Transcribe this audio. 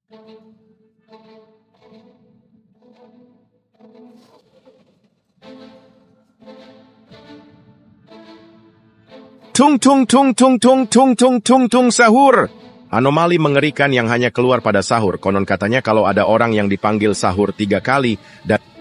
Tung tung tung tung tung tung tung tung tung sahur. Anomali mengerikan yang hanya keluar pada sahur. Konon katanya kalau ada orang yang dipanggil sahur 3 kali dan